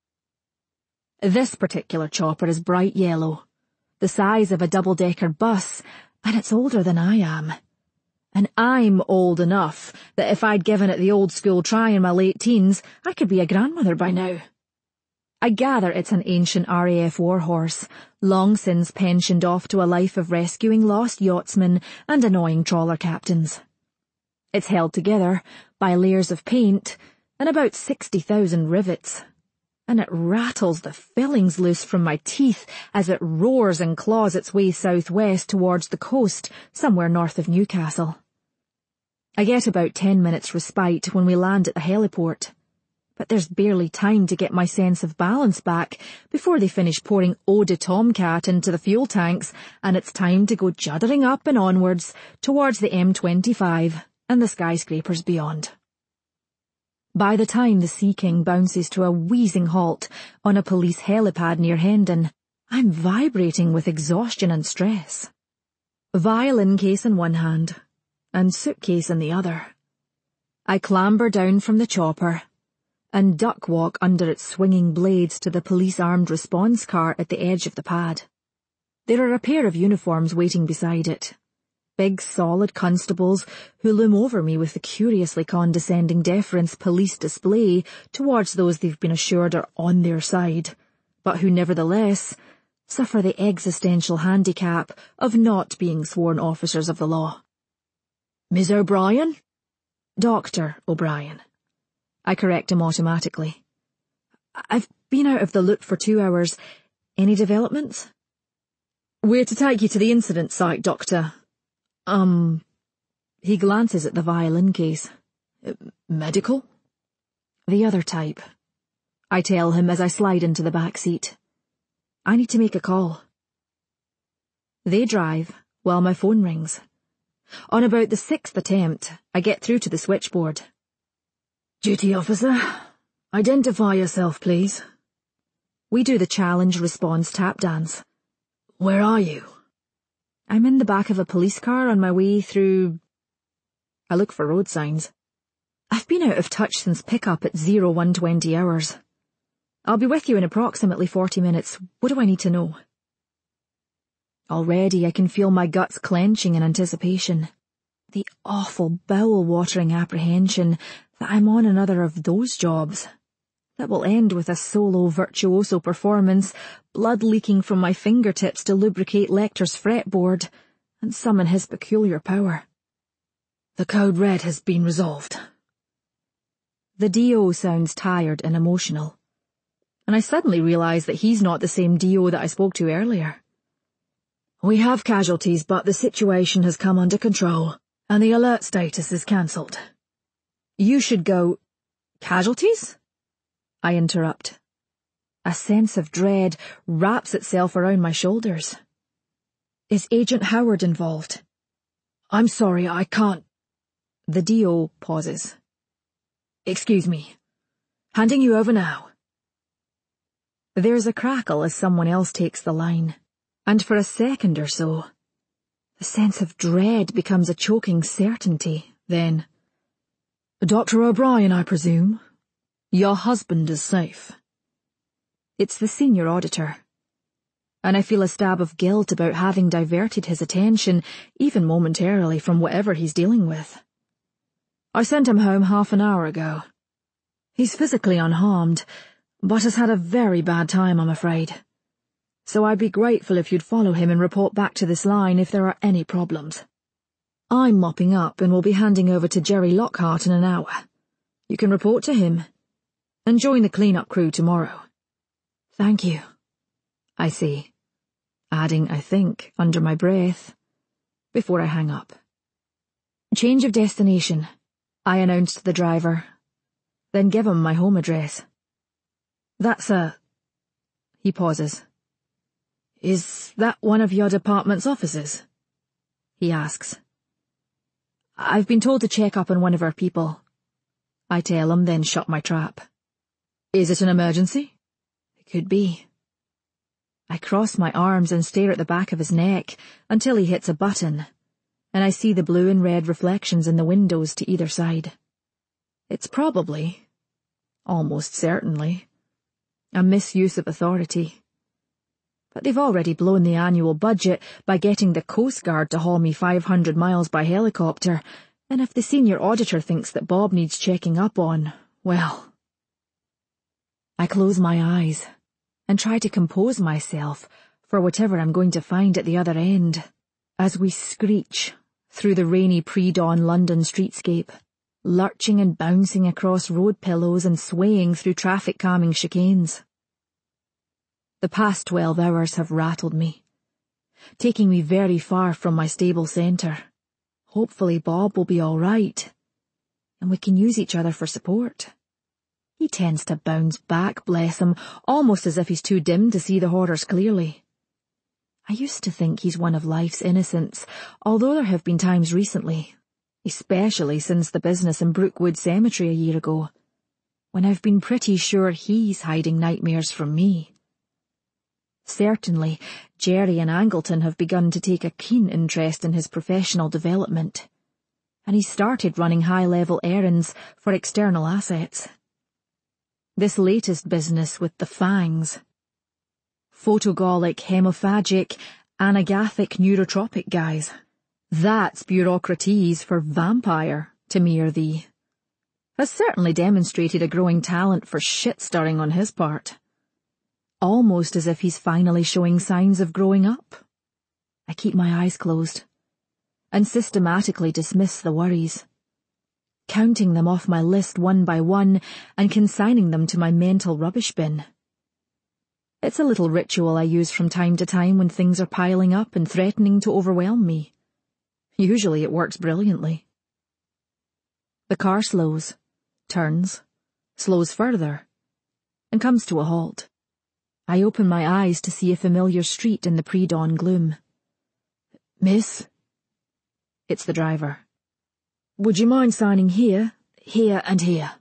This particular chopper is bright yellow, the size of a double-decker bus, and it's older than I am. And I'm old enough that if I'd given it the old-school try in my late teens, I could be a grandmother by now. I gather it's an ancient RAF warhorse, long since pensioned off to a life of rescuing lost yachtsmen and annoying trawler captains. It's held together by layers of paint and about 60,000 rivets, and it rattles the fillings loose from my teeth as it roars and claws its way southwest towards the coast, somewhere north of Newcastle. I get about 10 minutes respite when we land at the heliport, but there's barely time to get my sense of balance back before they finish pouring eau de Tomcat into the fuel tanks, and it's time to go juddering up and onwards towards the M25 and the skyscrapers beyond. By the time the Sea King bounces to a wheezing halt on a police helipad near Hendon, I'm vibrating with exhaustion and stress. Violin case in one hand, and suitcase in the other. I clamber down from the chopper and duck walk under its swinging blades to the police armed response car at the edge of the pad. There are a pair of uniforms waiting beside it. Big, solid constables who loom over me with the curiously condescending deference police display towards those they've been assured are on their side, but who nevertheless suffer the existential handicap of not being sworn officers of the law. "Ms. O'Brien?" "Dr. O'Brien." I correct him automatically. "I've been out of the loop for 2 hours. Any developments?" "We're to take you to the incident site, Doctor." He glances at the violin case. "Medical?" "The other type," I tell him as I slide into the back seat. "I need to make a call." They drive while my phone rings. On about the 6th attempt, I get through to the switchboard. "Duty officer, identify yourself, please." We do the challenge response tap dance. "Where are you?" "I'm in the back of a police car on my way through..." I look for road signs. I've been out of touch since pickup at 0120 hours. I'll be with you in approximately 40 minutes. What do I need to know? Already I can feel my guts clenching in anticipation. The awful bowel-watering apprehension that I'm on another of those jobs. That will end with a solo virtuoso performance, blood leaking from my fingertips to lubricate Lecter's fretboard, and summon his peculiar power. The code red has been resolved. The DO sounds tired and emotional, and I suddenly realise that he's not the same DO that I spoke to earlier. We have casualties, but the situation has come under control, and the alert status is cancelled. You should go... Casualties? I interrupt. A sense of dread wraps itself around my shoulders. Is Agent Howard involved? I'm sorry, I can't... The DO pauses. Excuse me. Handing you over now. There's a crackle as someone else takes the line, and for a second or so, the sense of dread becomes a choking certainty. Then, Dr. O'Brien, I presume? Your husband is safe. It's the senior auditor, and I feel a stab of guilt about having diverted his attention, even momentarily, from whatever he's dealing with. I sent him home half an hour ago. He's physically unharmed, but has had a very bad time, I'm afraid. So I'd be grateful if you'd follow him and report back to this line if there are any problems. I'm mopping up and will be handing over to Jerry Lockhart in an hour. You can report to him, and join the clean-up crew tomorrow. Thank you, I say, adding, I think, under my breath, before I hang up. Change of destination, I announce to the driver, then give him my home address. He pauses. Is that one of your department's offices? He asks. I've been told to check up on one of our people. I tell him, then shut my trap. Is it an emergency? It could be. I cross my arms and stare at the back of his neck until he hits a button, and I see the blue and red reflections in the windows to either side. It's probably, almost certainly, a misuse of authority. But they've already blown the annual budget by getting the Coast Guard to haul me 500 miles by helicopter, and if the senior auditor thinks that Bob needs checking up on, well... I close my eyes and try to compose myself for whatever I'm going to find at the other end, as we screech through the rainy pre-dawn London streetscape, lurching and bouncing across road pillows and swaying through traffic-calming chicanes. The past 12 hours have rattled me, taking me very far from my stable centre. Hopefully Bob will be all right, and we can use each other for support. He tends to bounce back, bless him, almost as if he's too dim to see the horrors clearly. I used to think he's one of life's innocents, although there have been times recently, especially since the business in Brookwood Cemetery a year ago, when I've been pretty sure he's hiding nightmares from me. Certainly, Jerry and Angleton have begun to take a keen interest in his professional development, and he's started running high-level errands for external assets. This latest business with the fangs. Photogolic, hemophagic, anagathic neurotropic guys. That's bureaucratese for vampire, to me or thee. Has certainly demonstrated a growing talent for shit-stirring on his part. Almost as if he's finally showing signs of growing up. I keep my eyes closed, and systematically dismiss the worries, counting them off my list one by one and consigning them to my mental rubbish bin. It's a little ritual I use from time to time when things are piling up and threatening to overwhelm me. Usually it works brilliantly. The car slows, turns, slows further, and comes to a halt. I open my eyes to see a familiar street in the pre-dawn gloom. Miss? It's the driver. Would you mind signing here, here and here?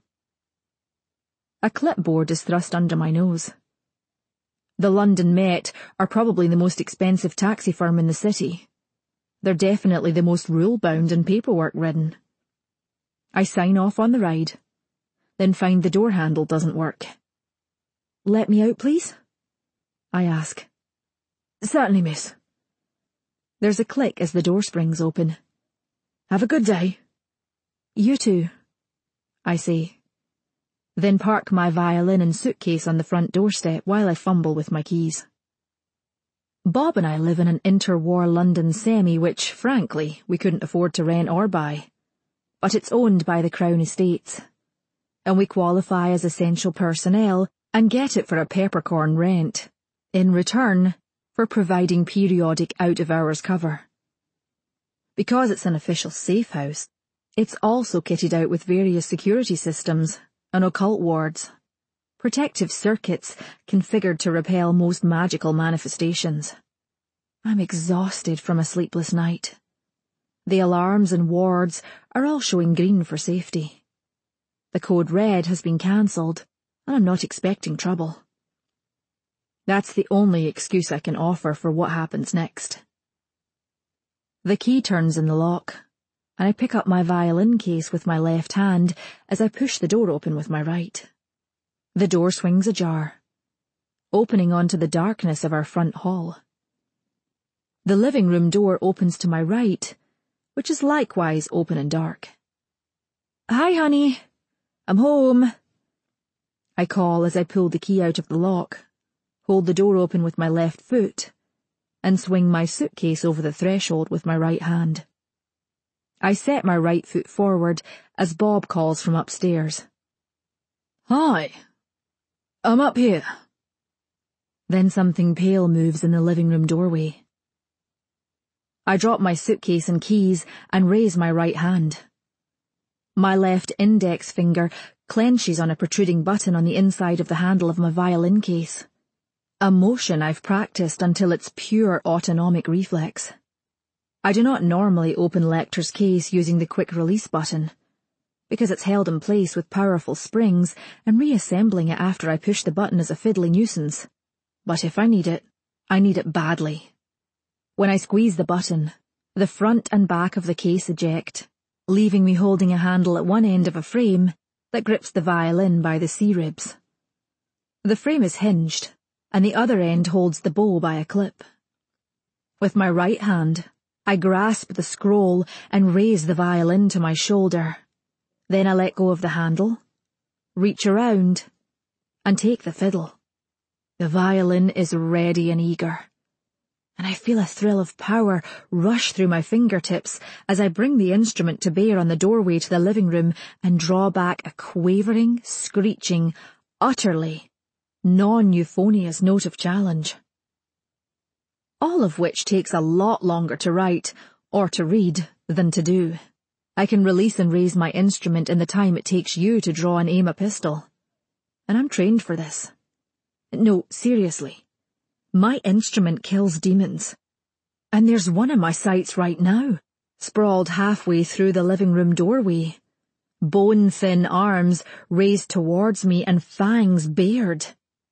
A clipboard is thrust under my nose. The London Met are probably the most expensive taxi firm in the city. They're definitely the most rule-bound and paperwork-ridden. I sign off on the ride, then find the door handle doesn't work. Let me out, please? I ask. Certainly, miss. There's a click as the door springs open. Have a good day. You too, I say. Then park my violin and suitcase on the front doorstep while I fumble with my keys. Bob and I live in an interwar London semi which, frankly, we couldn't afford to rent or buy. But it's owned by the Crown Estates. And we qualify as essential personnel and get it for a peppercorn rent, in return for providing periodic out-of-hours cover. Because it's an official safe house, it's also kitted out with various security systems and occult wards, protective circuits configured to repel most magical manifestations. I'm exhausted from a sleepless night. The alarms and wards are all showing green for safety. The code red has been cancelled, and I'm not expecting trouble. That's the only excuse I can offer for what happens next. The key turns in the lock, and I pick up my violin case with my left hand as I push the door open with my right. The door swings ajar, opening onto the darkness of our front hall. The living room door opens to my right, which is likewise open and dark. Hi, honey. I'm home. I call as I pull the key out of the lock, hold the door open with my left foot, and swing my suitcase over the threshold with my right hand. I set my right foot forward as Bob calls from upstairs. Hi. I'm up here. Then something pale moves in the living room doorway. I drop my suitcase and keys and raise my right hand. My left index finger clenches on a protruding button on the inside of the handle of my violin case, a motion I've practiced until it's pure autonomic reflex. I do not normally open Lecter's case using the quick release button, because it's held in place with powerful springs, and reassembling it after I push the button is a fiddly nuisance. But if I need it badly. When I squeeze the button, the front and back of the case eject, leaving me holding a handle at one end of a frame that grips the violin by the C-ribs. The frame is hinged, and the other end holds the bow by a clip. With my right hand, I grasp the scroll and raise the violin to my shoulder. Then I let go of the handle, reach around, and take the fiddle. The violin is ready and eager, and I feel a thrill of power rush through my fingertips as I bring the instrument to bear on the doorway to the living room and draw back a quavering, screeching, utterly non-euphonious note of challenge. All of which takes a lot longer to write, or to read, than to do. I can release and raise my instrument in the time it takes you to draw and aim a pistol. And I'm trained for this. No, seriously. My instrument kills demons. And there's one in my sights right now, sprawled halfway through the living room doorway. Bone-thin arms raised towards me and fangs bared.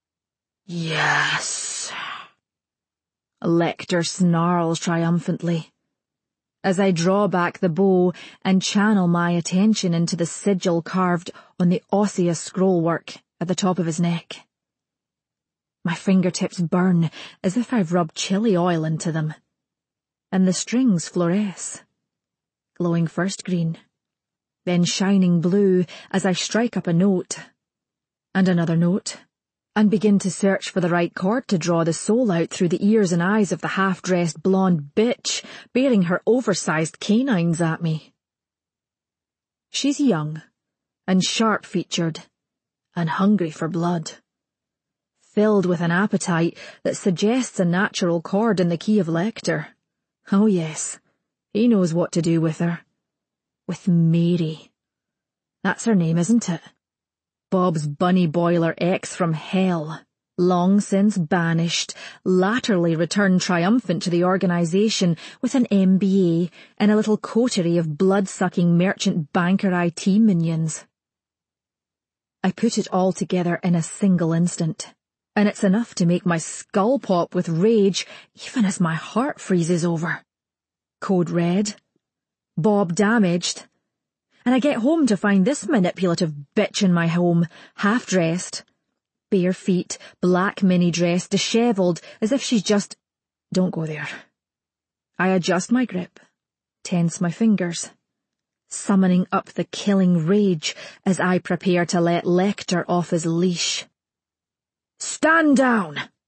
Yes. Lecter snarls triumphantly, as I draw back the bow and channel my attention into the sigil carved on the osseous scrollwork at the top of his neck. My fingertips burn as if I've rubbed chili oil into them, and the strings fluoresce, glowing first green, then shining blue as I strike up a note, and another note, and begin to search for the right chord to draw the soul out through the ears and eyes of the half-dressed blonde bitch bearing her oversized canines at me. She's young, and sharp-featured, and hungry for blood, filled with an appetite that suggests a natural chord in the key of Lecter. Oh yes, he knows what to do with her. With Mary. That's her name, isn't it? Bob's bunny boiler ex from hell, long since banished, latterly returned triumphant to the organisation with an MBA and a little coterie of blood-sucking merchant banker IT minions. I put it all together in a single instant, and it's enough to make my skull pop with rage even as my heart freezes over. Code red, Bob damaged, and I get home to find this manipulative bitch in my home, half-dressed, Bare feet, black mini dress, dishevelled, as if she's just— Don't go there. I adjust my grip, tense my fingers, summoning up the killing rage as I prepare to let Lecter off his leash. Stand down!